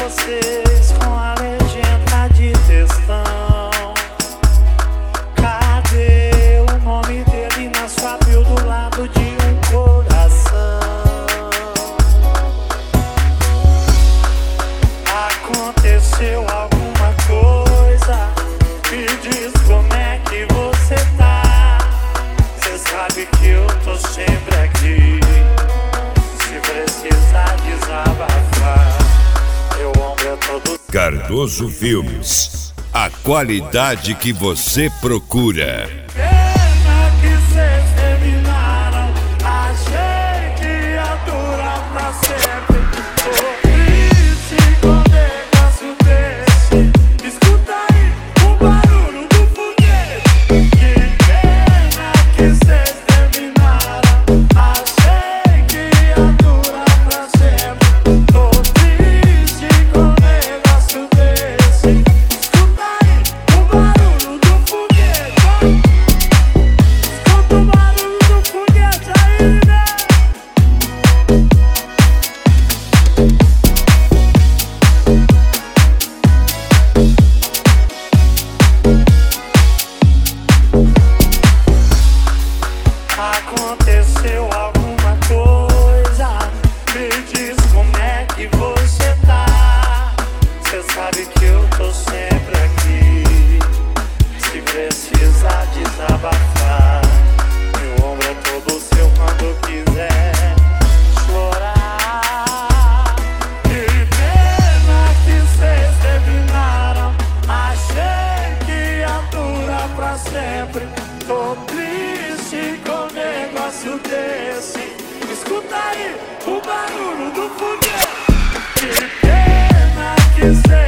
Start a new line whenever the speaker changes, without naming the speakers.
vocês com a legenda de textão. Cadê o nome dele na sua bio do lado de um coração? Aconteceu alguma coisa? Me diz como é que você tá. Cê sabe que eu tô sempre aqui. Se precisar desabafar, meu ombro é todo.
Cardoso Filmes, a qualidade que você procura.
Pena que cês terminaram. Achei que ia durar pra sempre. Tô triste com um negócio desse. Escuta aí o barulho do foguete. Que pena que cês terminaram. Achei que ia durar pra sempre. Tô triste com um negócio desse. Escuta aí o barulho do foguete. Escuta o barulho do foguete aí, né? Aconteceu alguma coisa? Me diz como é que você tá. Cê sabe que eu tô sempre aqui. Se precisar desabafar, meu ombro é todo seu quando quiser chorar. Que pena que cês terminaram. Achei que ia durar pra sempre. Tô triste com um negócio desse. Escuta aí o barulho do foguete. Que pena que cês